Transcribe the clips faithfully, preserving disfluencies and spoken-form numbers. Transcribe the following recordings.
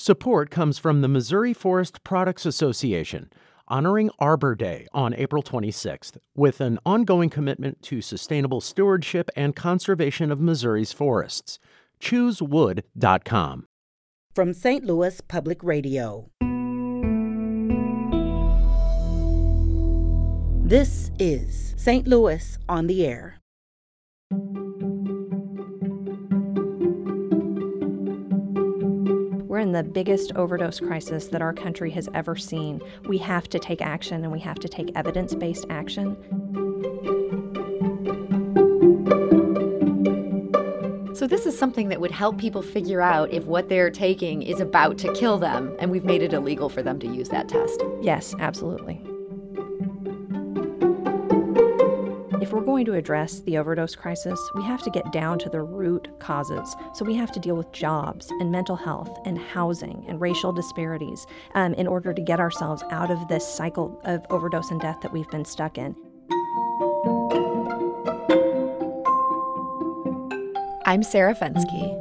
Support comes from the Missouri Forest Products Association, honoring Arbor Day on April twenty-sixth, with an ongoing commitment to sustainable stewardship and conservation of Missouri's forests. choose wood dot com. From Saint Louis Public Radio. This is Saint Louis on the Air. We're in the biggest overdose crisis that our country has ever seen. We have to take action, and we have to take evidence-based action. So this is something that would help people figure out if what they're taking is about to kill them, and we've made it illegal for them to use that test. Yes, absolutely. If we're going to address the overdose crisis, we have to get down to the root causes. So we have to deal with jobs and mental health and housing and racial disparities um, in order to get ourselves out of this cycle of overdose and death that we've been stuck in. I'm Sarah Fenske.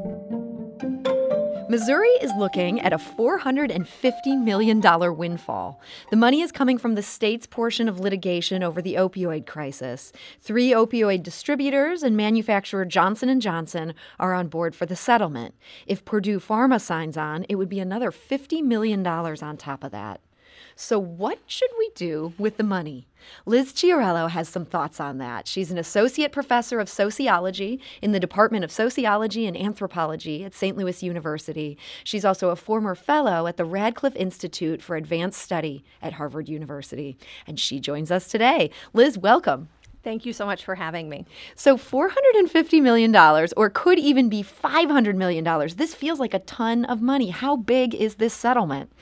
Missouri is looking at a four hundred fifty million dollars windfall. The money is coming from the state's portion of litigation over the opioid crisis. Three opioid distributors and manufacturer Johnson and Johnson are on board for the settlement. If Purdue Pharma signs on, it would be another fifty million dollars on top of that. So what should we do with the money? Liz Chiarello has some thoughts on that. She's an associate professor of sociology in the Department of Sociology and Anthropology at Saint Louis University. She's also a former fellow at the Radcliffe Institute for Advanced Study at Harvard University. And she joins us today. Liz, welcome. Thank you so much for having me. So four hundred fifty million dollars, or could even be five hundred million dollars. This feels like a ton of money. How big is this settlement?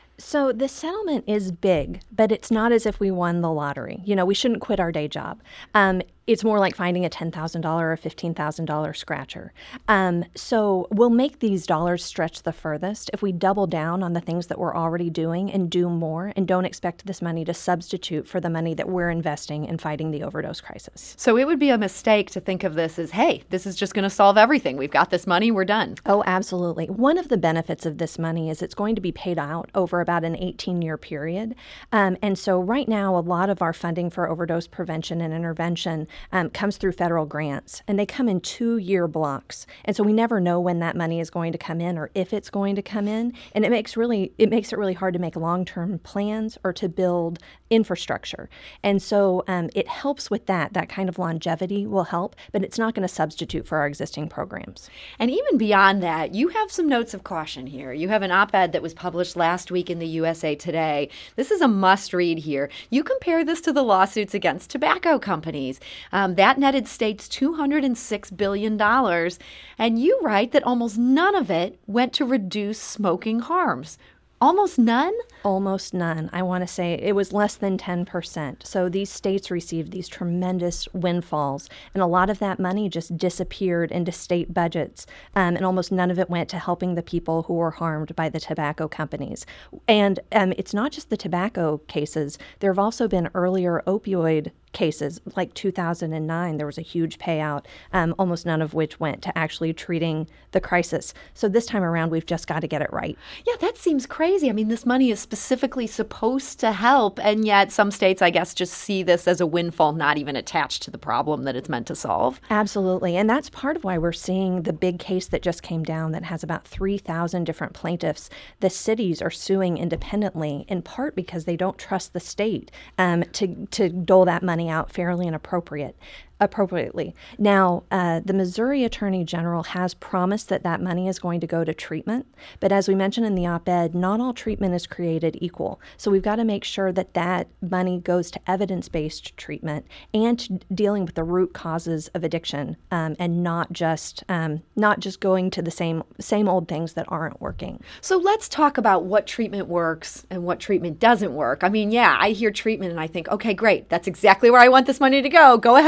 So the settlement is big, but it's not as if we won the lottery. You know, we shouldn't quit our day job. Um, it's more like finding a ten thousand dollars or fifteen thousand dollars scratcher. Um, so we'll make these dollars stretch the furthest if we double down on the things that we're already doing and do more and don't expect this money to substitute for the money that we're investing in fighting the overdose crisis. So it would be a mistake to think of this as, hey, this is just going to solve everything. We've got this money, we're done. Oh, absolutely. One of the benefits of this money is it's going to be paid out over about an eighteen-year period. Um, and so right now, a lot of our funding for overdose prevention and intervention Um, comes through federal grants, and they come in two-year blocks. And so we never know when that money is going to come in or if it's going to come in. And it makes really it makes it really hard to make long-term plans or to build infrastructure. And so um, it helps with that. That kind of longevity will help, but it's not going to substitute for our existing programs. And even beyond that, you have some notes of caution here. You have an op-ed that was published last week in the U S A Today. This is a must-read here. You compare this to the lawsuits against tobacco companies. Um, that netted states two hundred six billion dollars, and you write that almost none of it went to reduce smoking harms. Almost none? Almost none. I want to say it was less than ten percent. So these states received these tremendous windfalls, and a lot of that money just disappeared into state budgets, um, and almost none of it went to helping the people who were harmed by the tobacco companies. And um, it's not just the tobacco cases. There have also been earlier opioid cases, like two thousand nine, there was a huge payout, um, almost none of which went to actually treating the crisis. So this time around, we've just got to get it right. Yeah, that seems crazy. I mean, this money is specifically supposed to help, and yet some states, I guess, just see this as a windfall, not even attached to the problem that it's meant to solve. Absolutely. And that's part of why we're seeing the big case that just came down that has about three thousand different plaintiffs. The cities are suing independently, in part because they don't trust the state um, to, to dole that money out fairly and appropriate. appropriately. Now, uh, the Missouri Attorney General has promised that that money is going to go to treatment, but as we mentioned in the op-ed, not all treatment is created equal. So we've got to make sure that that money goes to evidence-based treatment and to dealing with the root causes of addiction, um, and not just um, not just going to the same same old things that aren't working. So let's talk about what treatment works and what treatment doesn't work. I mean, yeah, I hear treatment and I think, okay, great, that's exactly where I want this money to go. Go ahead with that.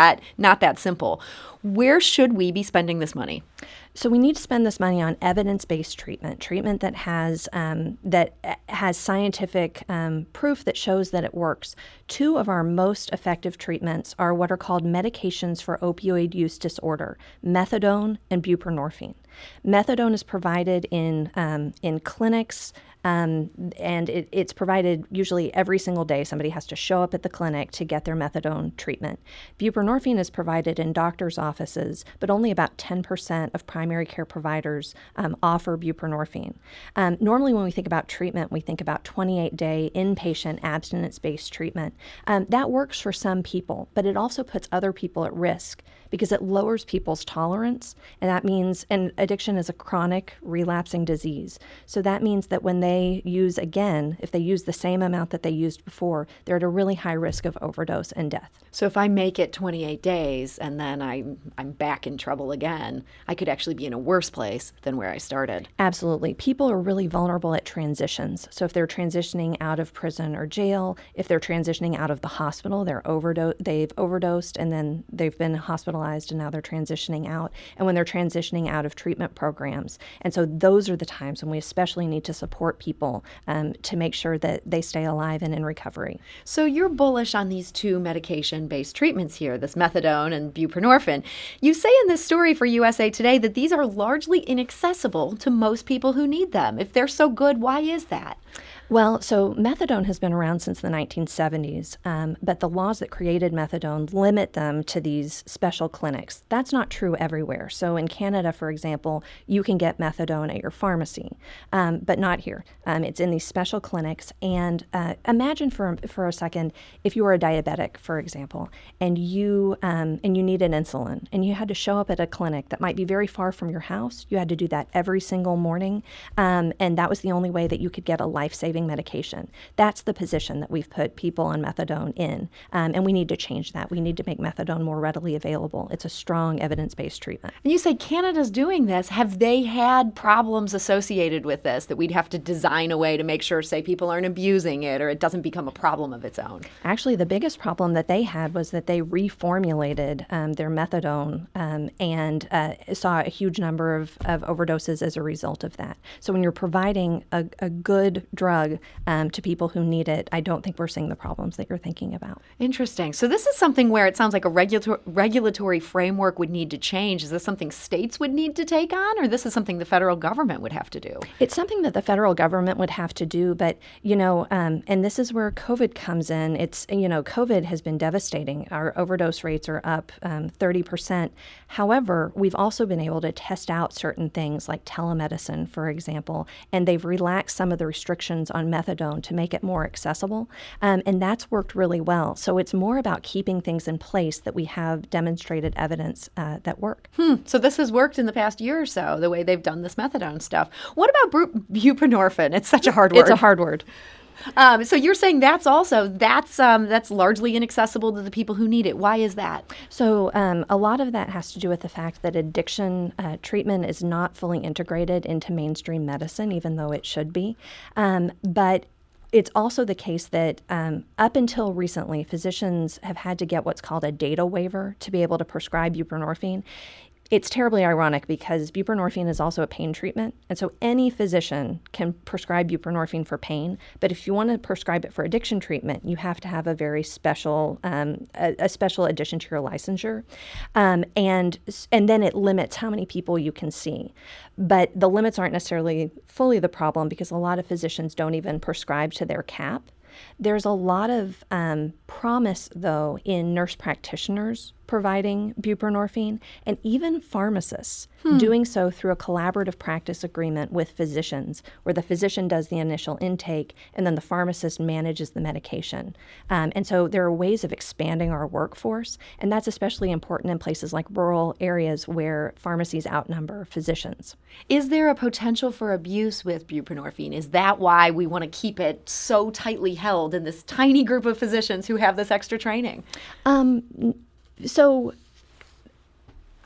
that not that simple. Where should we be spending this money? So we need to spend this money on evidence-based treatment, treatment that has um, that has scientific um, proof that shows that it works. Two of our most effective treatments are what are called medications for opioid use disorder: methadone and buprenorphine. Methadone is provided in um, in clinics. Um, and it, it's provided usually every single day. Somebody has to show up at the clinic to get their methadone treatment. Buprenorphine is provided in doctors' offices, but only about ten percent of primary care providers um, offer buprenorphine. Um, normally when we think about treatment, we think about twenty-eight day inpatient abstinence-based treatment. Um, that works for some people, but it also puts other people at risk because it lowers people's tolerance, and that means, and addiction is a chronic relapsing disease. So that means that when they use again, if they use the same amount that they used before, they're at a really high risk of overdose and death. So if I make it twenty-eight days and then I'm, I'm back in trouble again, I could actually be in a worse place than where I started. Absolutely. People are really vulnerable at transitions. So if they're transitioning out of prison or jail, if they're transitioning out of the hospital, they're overdo- they've overdosed and then they've been hospitalized and now they're transitioning out, and when they're transitioning out of treatment programs. And so those are the times when we especially need to support people um, to make sure that they stay alive and in recovery. So you're bullish on these two medication-based treatments here, this methadone and buprenorphine. You say in this story for U S A Today that these are largely inaccessible to most people who need them. If they're so good, why is that? Well, so methadone has been around since the nineteen seventies, um, but the laws that created methadone limit them to these special clinics. That's not true everywhere. So in Canada, for example, you can get methadone at your pharmacy, um, but not here. Um, it's in these special clinics. And uh, imagine for for a second if you were a diabetic, for example, and you um, and you needed insulin, and you had to show up at a clinic that might be very far from your house. You had to do that every single morning, um, and that was the only way that you could get a life-saving medication. That's the position that we've put people on methadone in, um, and we need to change that. We need to make methadone more readily available. It's a strong evidence-based treatment. And you say Canada's doing this. Have they had problems associated with this that we'd have to design a way to make sure, say, people aren't abusing it or it doesn't become a problem of its own? Actually, the biggest problem that they had was that they reformulated um, their methadone um, and uh, saw a huge number of, of overdoses as a result of that. So when you're providing a, a good drug um, to people who need it, I don't think we're seeing the problems that you're thinking about. Interesting. So this is something where it sounds like a regulator- regulatory framework would need to change. Is this something states would need to take on, or this is something the federal government would have to do? It's something that the federal government would have to do, but, you know, um, and this is where COVID comes in. It's, you know, COVID has been devastating. Our overdose rates are up um, thirty percent. However, we've also been able to test out certain things like telemedicine, for example, and they've relaxed some of the restrictions on methadone to make it more accessible, um, and that's worked really well. So it's more about keeping things in place that we have demonstrated evidence uh, that work. Hmm. So this has worked in the past year or so, the way they've done this methadone stuff. What about bu- buprenorphine? It's such a hard word. It's a hard word. Um, so you're saying that's also, that's um, that's largely inaccessible to the people who need it. Why is that? So um, a lot of that has to do with the fact that addiction uh, treatment is not fully integrated into mainstream medicine, even though it should be. Um, but it's also the case that um, up until recently, physicians have had to get what's called a data waiver to be able to prescribe buprenorphine. It's terribly ironic because buprenorphine is also a pain treatment, and so any physician can prescribe buprenorphine for pain, but if you want to prescribe it for addiction treatment, you have to have a very special, um, a, a special addition to your licensure, um, and and then it limits how many people you can see. But the limits aren't necessarily fully the problem because a lot of physicians don't even prescribe to their cap. There's a lot of um, promise, though, in nurse practitioners providing buprenorphine and even pharmacists hmm. doing so through a collaborative practice agreement with physicians where the physician does the initial intake and then the pharmacist manages the medication. Um, and so there are ways of expanding our workforce, and that's especially important in places like rural areas where pharmacies outnumber physicians. Is there a potential for abuse with buprenorphine? Is that why we want to keep it so tightly held in this tiny group of physicians who have this extra training? Um, So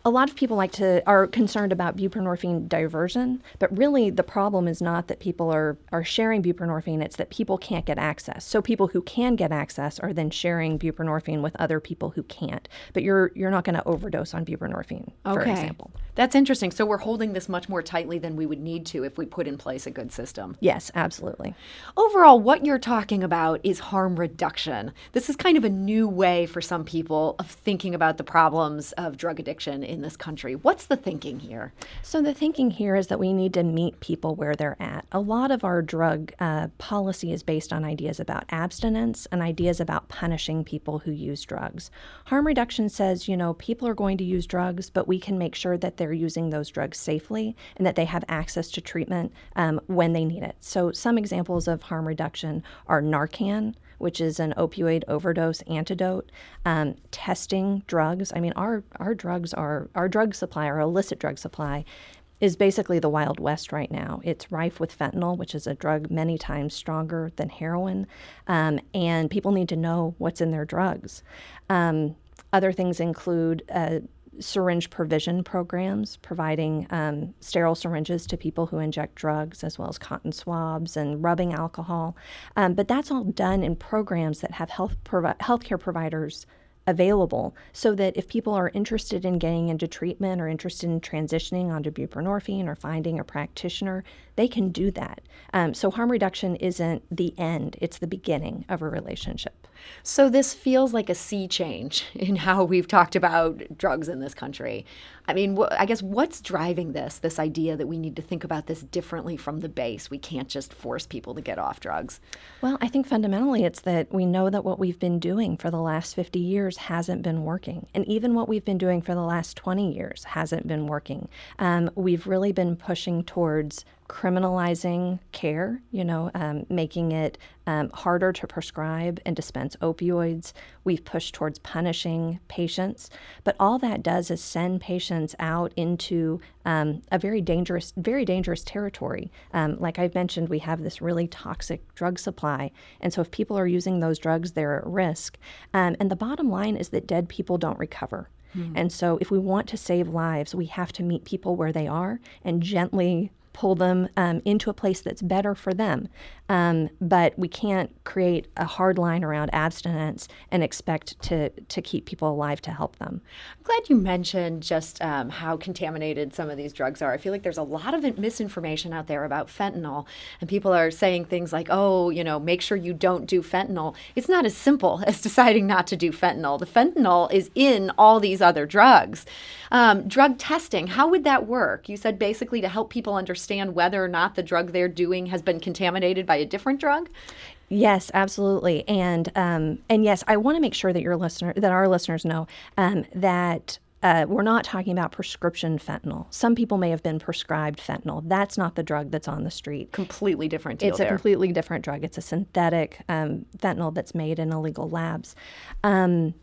A lot of people like to are concerned about buprenorphine diversion, but really the problem is not that people are, are sharing buprenorphine, it's that people can't get access. So people who can get access are then sharing buprenorphine with other people who can't. But you're you're not going to overdose on buprenorphine, for okay. example. That's interesting. So we're holding this much more tightly than we would need to if we put in place a good system. Yes, absolutely. Overall, what you're talking about is harm reduction. This is kind of a new way for some people of thinking about the problems of drug addiction in this country. What's the thinking here? So the thinking here is that we need to meet people where they're at. A lot of our drug uh, policy is based on ideas about abstinence and ideas about punishing people who use drugs. Harm reduction says, you know, people are going to use drugs, but we can make sure that they're using those drugs safely and that they have access to treatment um, when they need it. So some examples of harm reduction are Narcan, which is an opioid overdose antidote, um, testing drugs. I mean, our our drugs are, our drug supply, our illicit drug supply, is basically the Wild West right now. It's rife with fentanyl, which is a drug many times stronger than heroin, um, and people need to know what's in their drugs. Um, other things include uh, syringe provision programs, providing um, sterile syringes to people who inject drugs, as well as cotton swabs and rubbing alcohol. Um, but that's all done in programs that have health provi- healthcare providers available, so that if people are interested in getting into treatment or interested in transitioning onto buprenorphine or finding a practitioner, they can do that. Um, so harm reduction isn't the end, it's the beginning of a relationship. So this feels like a sea change in how we've talked about drugs in this country. I mean, wh- I guess what's driving this, this idea that we need to think about this differently from the base? We can't just force people to get off drugs. Well, I think fundamentally it's that we know that what we've been doing for the last fifty years hasn't been working. And even what we've been doing for the last twenty years hasn't been working. Um, we've really been pushing towards criminalizing care, you know, um, making it um, harder to prescribe and dispense opioids. We've pushed towards punishing patients. But all that does is send patients out into um, a very dangerous, very dangerous territory. Um, like I've mentioned, we have this really toxic drug supply. And so if people are using those drugs, they're at risk. Um, and the bottom line is that dead people don't recover. Mm-hmm. And so if we want to save lives, we have to meet people where they are and gently pull them um, into a place that's better for them. Um, but we can't create a hard line around abstinence and expect to to keep people alive to help them. I'm glad you mentioned just um, how contaminated some of these drugs are. I feel like there's a lot of misinformation out there about fentanyl, and people are saying things like, oh, you know, make sure you don't do fentanyl. It's not as simple as deciding not to do fentanyl. The fentanyl is in all these other drugs. Um, drug testing, how would that work? You said basically to help people understand whether or not the drug they're doing has been contaminated by a different drug? Yes, absolutely. And um, and yes, I want to make sure that your listener, that our listeners know um, that uh, we're not talking about prescription fentanyl. Some people may have been prescribed fentanyl. That's not the drug that's on the street. Completely different deal It's there. a completely different drug. It's a synthetic um, fentanyl that's made in illegal labs. Um,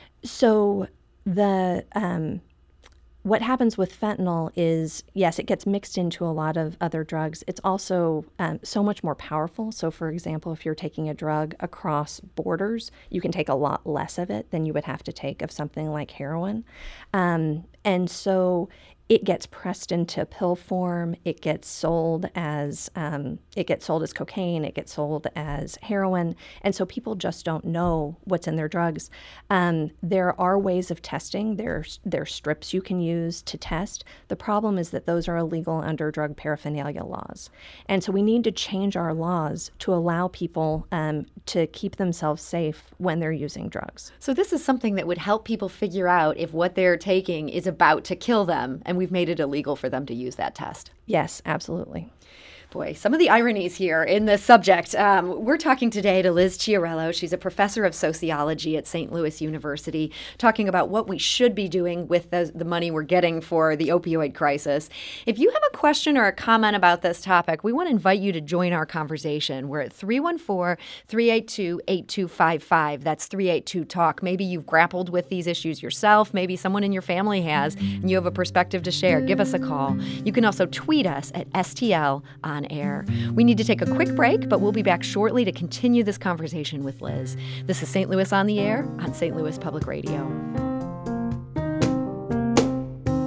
so the um, What happens with fentanyl is, yes, it gets mixed into a lot of other drugs. It's also um, so much more powerful. So, for example, if you're taking a drug across borders, you can take a lot less of it than you would have to take of something like heroin. Um, and so it gets pressed into pill form. It gets sold as um, it gets sold as cocaine. It gets sold as heroin, and so people just don't know what's in their drugs. Um, there are ways of testing. There's there are strips you can use to test. The problem is that those are illegal under drug paraphernalia laws, and so we need to change our laws to allow people um, to keep themselves safe when they're using drugs. So this is something that would help people figure out if what they're taking is about to kill them, and we've made it illegal for them to use that test. Yes, absolutely. Boy, some of the ironies here in this subject. Um, we're talking today to Liz Chiarello. She's a professor of sociology at Saint Louis University, talking about what we should be doing with the, the money we're getting for the opioid crisis. If you have a question or a comment about this topic, we want to invite you to join our conversation. We're at three one four, three eight two, eight two five five. That's three eight two talk. Maybe you've grappled with these issues yourself. Maybe someone in your family has, and you have a perspective to share. Give us a call. You can also tweet us at S T L on air. We need to take a quick break, but we'll be back shortly to continue this conversation with Liz. This is Saint Louis on the Air on Saint Louis Public Radio.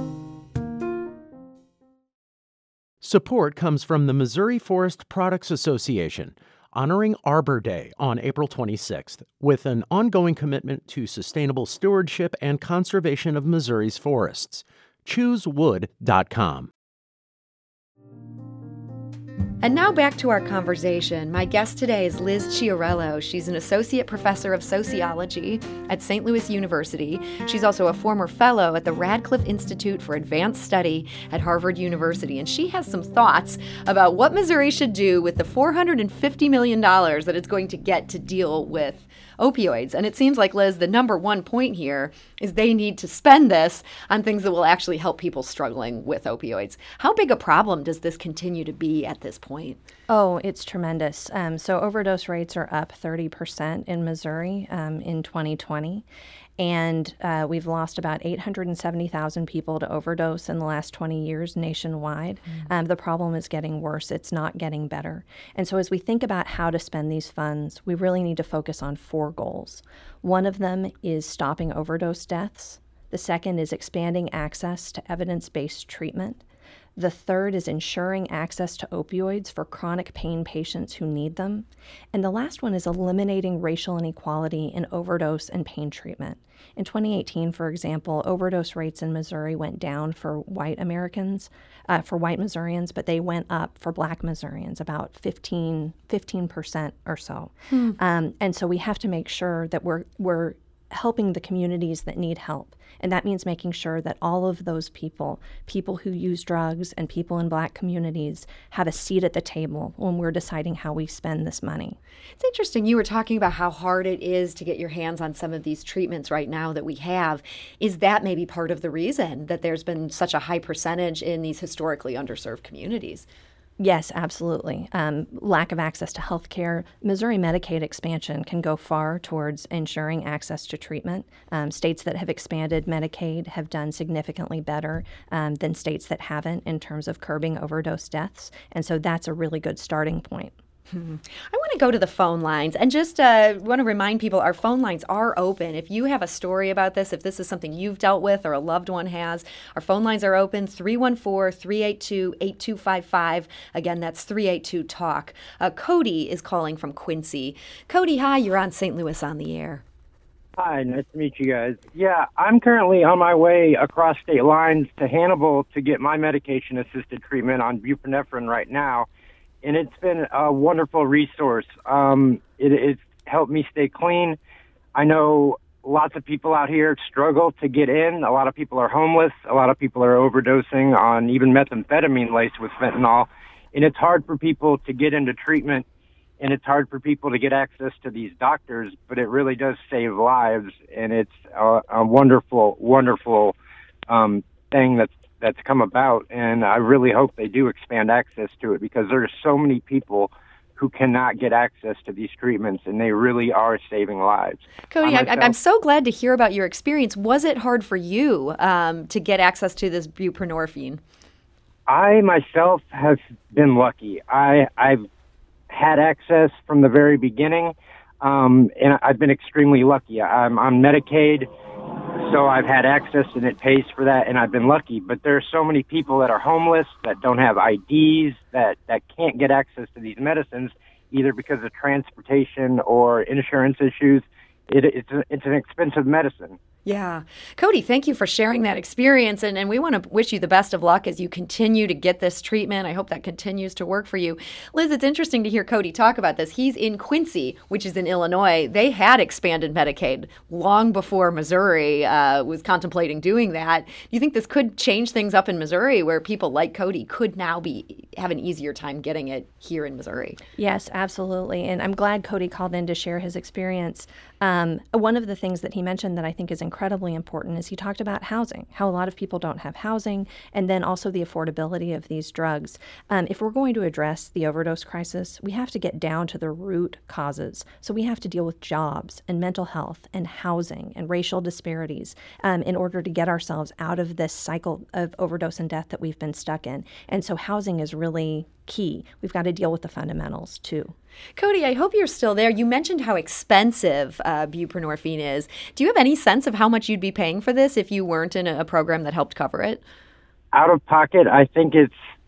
Support comes from the Missouri Forest Products Association, honoring Arbor Day on April twenty-sixth, with an ongoing commitment to sustainable stewardship and conservation of Missouri's forests. choose wood dot com. And now back to our conversation. My guest today is Liz Chiarello. She's an associate professor of sociology at Saint Louis University. She's also a former fellow at the Radcliffe Institute for Advanced Study at Harvard University. And she has some thoughts about what Missouri should do with the four hundred fifty million dollars that it's going to get to deal with opioids. And it seems like, Liz, the number one point here is they need to spend this on things that will actually help people struggling with opioids. How big a problem does this continue to be at this point? Oh, it's tremendous. Um, so overdose rates are up thirty percent in Missouri um, in twenty twenty. And uh, we've lost about eight hundred seventy thousand people to overdose in the last twenty years nationwide. Mm. Um, the problem is getting worse. It's not getting better. And so as we think about how to spend these funds, we really need to focus on four goals. One of them is stopping overdose deaths. The second is expanding access to evidence-based treatment. The third is ensuring access to opioids for chronic pain patients who need them. And the last one is eliminating racial inequality in overdose and pain treatment. In twenty eighteen, for example, overdose rates in Missouri went down for white Americans, uh, for white Missourians, but they went up for black Missourians, about fifteen percent or so. Hmm. Um, and so we have to make sure that we're we're helping the communities that need help. And that means making sure that all of those people, people who use drugs and people in black communities, have a seat at the table when we're deciding how we spend this money. It's interesting. You were talking about how hard it is to get your hands on some of these treatments right now that we have. Is that maybe part of the reason that there's been such a high percentage in these historically underserved communities? Yes, absolutely. Um, lack of access to health care. Missouri Medicaid expansion can go far towards ensuring access to treatment. Um, states that have expanded Medicaid have done significantly better um, than states that haven't in terms of curbing overdose deaths. And so that's a really good starting point. Hmm. I want to go to the phone lines and just uh, want to remind people our phone lines are open. If you have a story about this, if this is something you've dealt with or a loved one has, our phone lines are open, three one four, three eight two, eight two five five. Again, that's three eight two, talk. Uh, Cody is calling from Quincy. Cody, hi, you're on Saint Louis on the Air. Hi, nice to meet you guys. Yeah, I'm currently on my way across state lines to Hannibal to get my medication-assisted treatment on buprenorphine right now. And it's been a wonderful resource. Um, it, it's helped me stay clean. I know lots of people out here struggle to get in. A lot of people are homeless. A lot of people are overdosing on even methamphetamine laced with fentanyl. And it's hard for people to get into treatment, and it's hard for people to get access to these doctors, but it really does save lives. And it's a, a wonderful, wonderful um, thing that's that's come about, and I really hope they do expand access to it, because there are so many people who cannot get access to these treatments, and they really are saving lives. Cody, myself, I'm so glad to hear about your experience. Was it hard for you um, to get access to this buprenorphine? I myself have been lucky. I, I've had access from the very beginning, um, and I've been extremely lucky. I'm on Medicaid, so I've had access, and it pays for that, and I've been lucky. But there are so many people that are homeless, that don't have I Ds, that, that can't get access to these medicines, either because of transportation or insurance issues. It, it's, a, it's an expensive medicine. Yeah. Cody, thank you for sharing that experience, and, and we want to wish you the best of luck as you continue to get this treatment. I hope that continues to work for you. Liz, it's interesting to hear Cody talk about this. He's in Quincy, which is in Illinois. They had expanded Medicaid long before Missouri uh, was contemplating doing that. Do you think this could change things up in Missouri, where people like Cody could now be have an easier time getting it here in Missouri? Yes, absolutely. And I'm glad Cody called in to share his experience. Um, one of the things that he mentioned that I think is incredibly important is he talked about housing, how a lot of people don't have housing, and then also the affordability of these drugs. Um, if we're going to address the overdose crisis, we have to get down to the root causes. So we have to deal with jobs and mental health and housing and racial disparities um, in order to get ourselves out of this cycle of overdose and death that we've been stuck in. And so housing is really key. We've got to deal with the fundamentals too. Cody, I hope you're still there. You mentioned how expensive uh, buprenorphine is. Do you have any sense of how much you'd be paying for this if you weren't in a program that helped cover it? Out of pocket, I think it's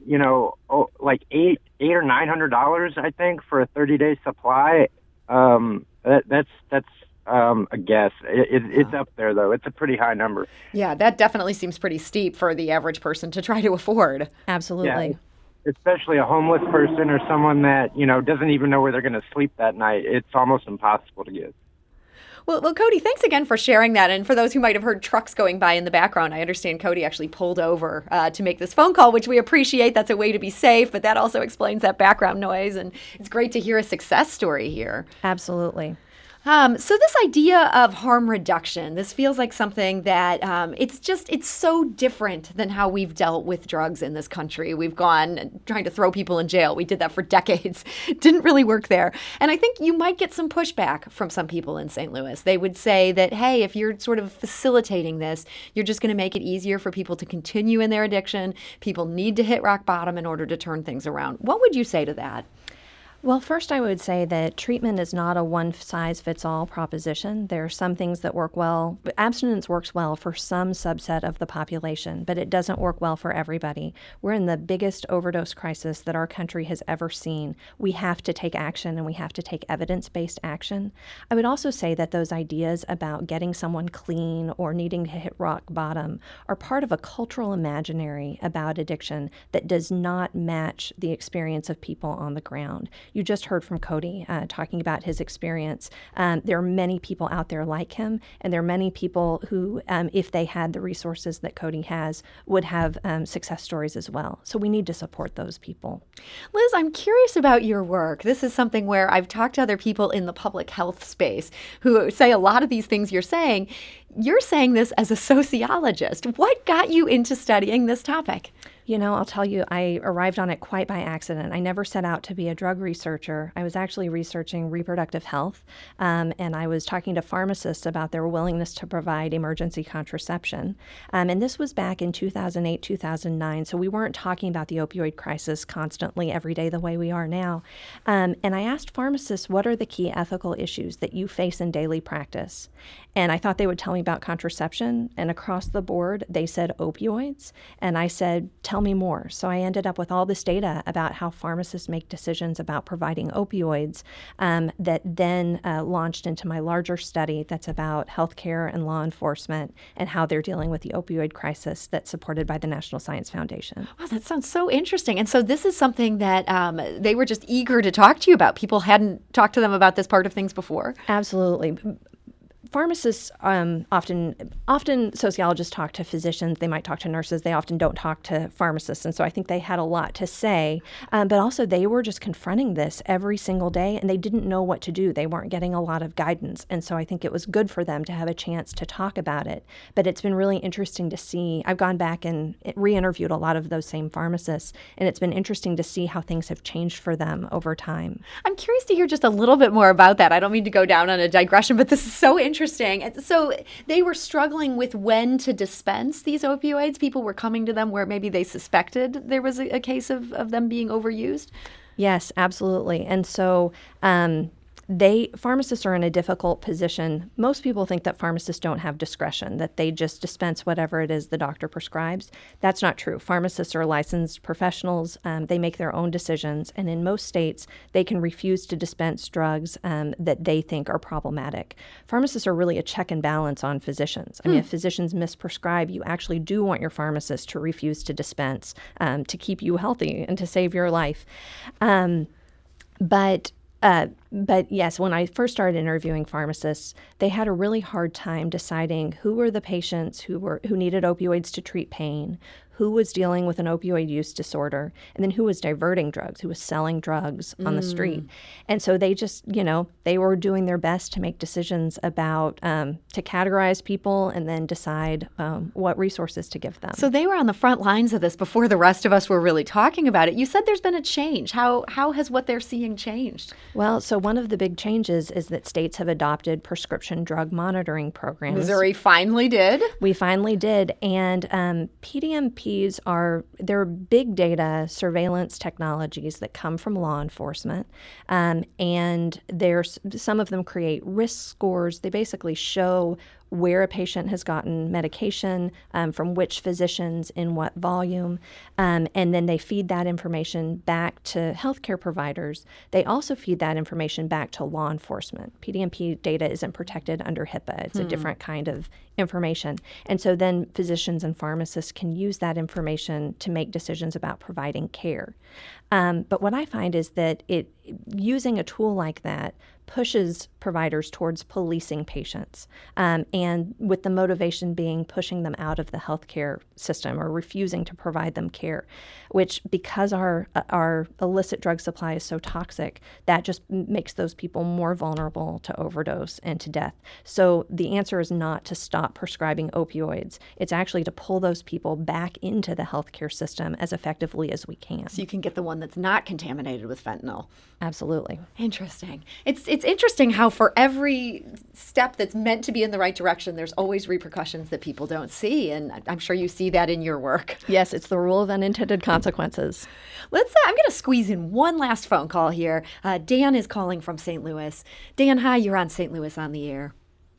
you know, oh, like eight, eight or nine hundred dollars, I think, for a thirty day supply. Um, that, that's that's um, a guess. It, it, it's up there though. It's a pretty high number. Yeah, that definitely seems pretty steep for the average person to try to afford. Absolutely. Yeah, especially a homeless person or someone that, you know, doesn't even know where they're going to sleep that night. It's almost impossible to get. Well, well, Cody, thanks again for sharing that. And for those who might have heard trucks going by in the background, I understand Cody actually pulled over uh, to make this phone call, which we appreciate. That's a way to be safe, but that also explains that background noise. And it's great to hear a success story here. Absolutely. Um, so this idea of harm reduction, this feels like something that um, it's just, it's so different than how we've dealt with drugs in this country. We've gone trying to throw people in jail. We did that for decades. It didn't really work there. And I think you might get some pushback from some people in Saint Louis. They would say that, hey, if you're sort of facilitating this, you're just going to make it easier for people to continue in their addiction. People need to hit rock bottom in order to turn things around. What would you say to that? Well, first, I would say that treatment is not a one-size-fits-all proposition. There are some things that work well. Abstinence works well for some subset of the population, but it doesn't work well for everybody. We're in the biggest overdose crisis that our country has ever seen. We have to take action, and we have to take evidence-based action. I would also say that those ideas about getting someone clean or needing to hit rock bottom are part of a cultural imaginary about addiction that does not match the experience of people on the ground. You just heard from Cody uh, talking about his experience. Um, there are many people out there like him, and there are many people who, um, if they had the resources that Cody has, would have um, success stories as well. So we need to support those people. Liz, I'm curious about your work. This is something where I've talked to other people in the public health space who say a lot of these things you're saying. You're saying this as a sociologist. What got you into studying this topic? You know, I'll tell you, I arrived on it quite by accident. I never set out to be a drug researcher. I was actually researching reproductive health, um, and I was talking to pharmacists about their willingness to provide emergency contraception. Um, and this was back in two thousand eight, two thousand nine, so we weren't talking about the opioid crisis constantly every day the way we are now. Um, and I asked pharmacists, what are the key ethical issues that you face in daily practice? And I thought they would tell me about contraception, and across the board, they said opioids. And I said, tell me more. So I ended up with all this data about how pharmacists make decisions about providing opioids um, that then uh, launched into my larger study that's about healthcare and law enforcement and how they're dealing with the opioid crisis that's supported by the National Science Foundation. Wow, that sounds so interesting. And so this is something that um, they were just eager to talk to you about. People hadn't talked to them about this part of things before. Absolutely. Pharmacists um, often, often sociologists talk to physicians. They might talk to nurses. They often don't talk to pharmacists. And so I think they had a lot to say. Um, but also they were just confronting this every single day, and they didn't know what to do. They weren't getting a lot of guidance. And so I think it was good for them to have a chance to talk about it. But it's been really interesting to see. I've gone back and re-interviewed a lot of those same pharmacists, and it's been interesting to see how things have changed for them over time. I'm curious to hear just a little bit more about that. I don't mean to go down on a digression, but this is so interesting. Interesting. So they were struggling with when to dispense these opioids. People were coming to them where maybe they suspected there was a, a case of, of them being overused. Yes, absolutely. And so um, they pharmacists are in a difficult position. Most people think that pharmacists don't have discretion, that they just dispense whatever it is the doctor prescribes. That's not true. Pharmacists are licensed professionals. Um, they make their own decisions. And in most states, they can refuse to dispense drugs um, that they think are problematic. Pharmacists are really a check and balance on physicians. I mean, if physicians misprescribe, you actually do want your pharmacist to refuse to dispense um, to keep you healthy and to save your life. Um, but Uh, but yes, when I first started interviewing pharmacists, they had a really hard time deciding who were the patients who were who needed opioids to treat pain, who was dealing with an opioid use disorder, and then who was diverting drugs, who was selling drugs on mm. the street. And so they just, you know, they were doing their best to make decisions about, um, to categorize people and then decide um, what resources to give them. So they were on the front lines of this before the rest of us were really talking about it. You said there's been a change. How how has what they're seeing changed? Well, so one of the big changes is that states have adopted prescription drug monitoring programs. Missouri finally did. We finally did. And um, P D M Ps are, they're big data surveillance technologies that come from law enforcement. Um, and there's, some of them create risk scores. They basically show where a patient has gotten medication, um, from which physicians, in what volume, um, and then they feed that information back to healthcare providers. They also feed that information back to law enforcement. P D M P data isn't protected under HIPAA. It's hmm. a different kind of information. And so then physicians and pharmacists can use that information to make decisions about providing care. Um, but what I find is that it using a tool like that pushes providers towards policing patients, um, and with the motivation being pushing them out of the healthcare system or refusing to provide them care, which because our our illicit drug supply is so toxic, that just makes those people more vulnerable to overdose and to death. So the answer is not to stop prescribing opioids. It's actually to pull those people back into the healthcare system as effectively as we can. So you can get the one that's not contaminated with fentanyl. Absolutely. Interesting. It's it's interesting how for every step that's meant to be in the right direction, there's always repercussions that people don't see. And I'm sure you see that in your work. Yes, it's the rule of unintended consequences. Let's. Uh, I'm going to squeeze in one last phone call here. Uh, Dan is calling from Saint Louis. Dan, hi, you're on Saint Louis on the Air.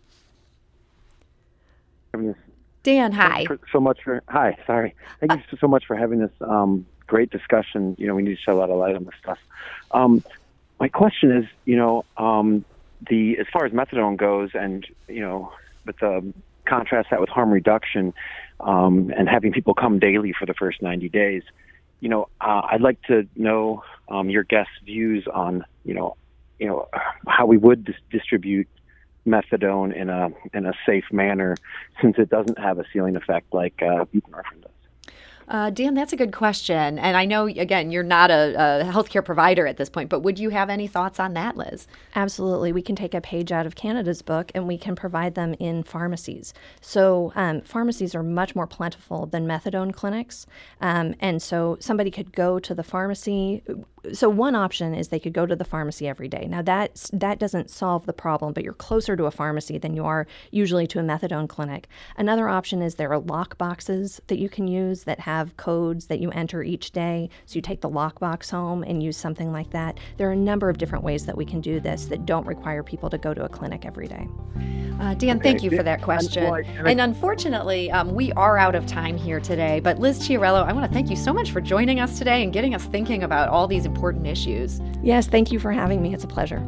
Dan, hi. Thanks so much for, hi, sorry. Thank you uh, so much for having this um, great discussion. You know, we need to shed a lot of light on this stuff. Um, my question is, you know, um, the as far as methadone goes, and you know, with the contrast that with harm reduction, um, and having people come daily for the first ninety days, you know, uh, I'd like to know um, your guests' views on, you know, you know, how we would dis- distribute methadone in a in a safe manner, since it doesn't have a ceiling effect like uh, buprenorphine does. Uh, Dan, that's a good question. And I know, again, you're not a, a healthcare provider at this point, but would you have any thoughts on that, Liz? Absolutely. We can take a page out of Canada's book and we can provide them in pharmacies. So um, pharmacies are much more plentiful than methadone clinics. Um, and so somebody could go to the pharmacy. So one option is they could go to the pharmacy every day. Now, that's, that doesn't solve the problem, but you're closer to a pharmacy than you are usually to a methadone clinic. Another option is there are lock boxes that you can use that have codes that you enter each day. So you take the lockbox home and use something like that. There are a number of different ways that we can do this that don't require people to go to a clinic every day. Uh, Dan, okay. Thank you for that question. And, and unfortunately, um, we are out of time here today. But Liz Chiarello, I want to thank you so much for joining us today and getting us thinking about all these important issues. Yes, thank you for having me. It's a pleasure.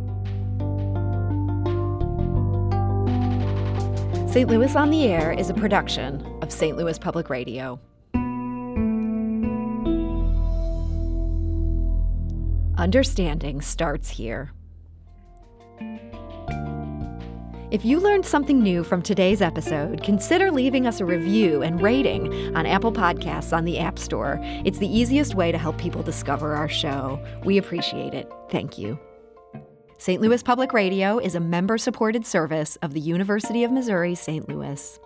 Saint Louis on the Air is a production of Saint Louis Public Radio. Understanding starts here. If you learned something new from today's episode, consider leaving us a review and rating on Apple Podcasts on the App Store. It's the easiest way to help people discover our show. We appreciate it. Thank you. Saint Louis Public Radio is a member-supported service of the University of Missouri, Saint Louis.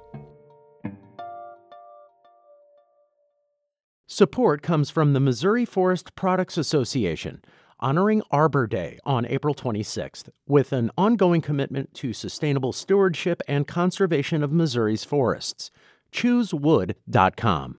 Support comes from the Missouri Forest Products Association, honoring Arbor Day on April twenty-sixth, with an ongoing commitment to sustainable stewardship and conservation of Missouri's forests. choose wood dot com